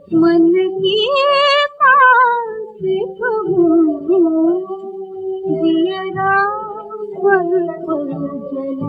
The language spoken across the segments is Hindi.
मन की बात कहूँ, जियरा पल पल जले।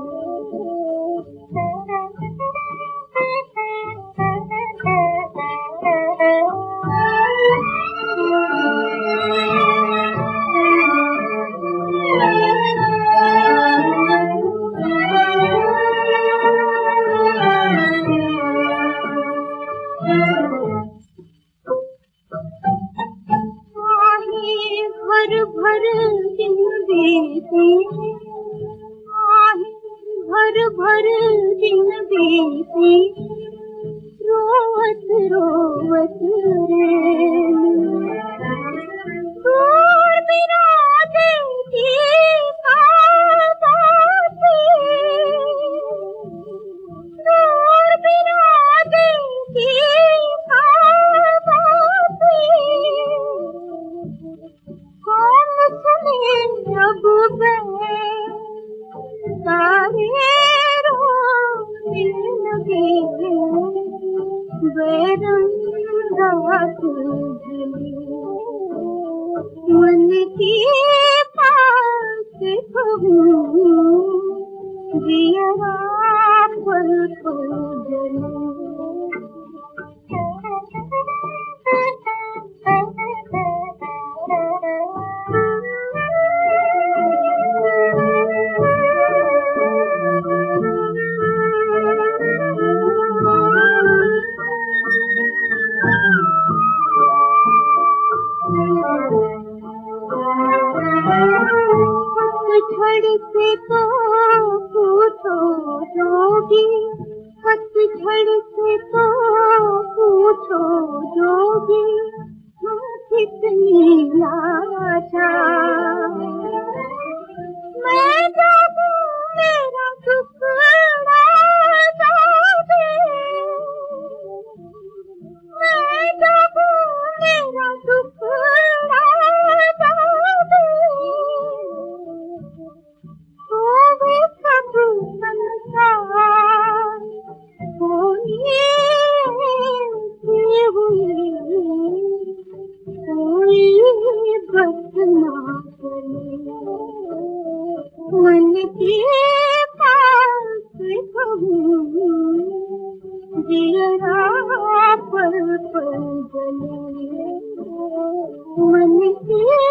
भर भर दिन बीती, भर भर दिन बीती, रोवत रोवत रैन। दूर बिराजे की बातें, दूर बिराजे की अब सारे रोने लगे, बेरंग रात ढली। मन की बात कहूँ, जियरा पल पल जले। पतझड़ से तो पूछो जोगी, पतझड़ से तो पूछो जोगी, हम कितनी लाचार। मैं जागूं मेरा टुकड़ा जागे, मैं जागूं मेरा टुकड़ा जागे। होवे सब संसार, कोई बस ना करे। मन की बात कहूँ, जियरा पल पल जले। मन की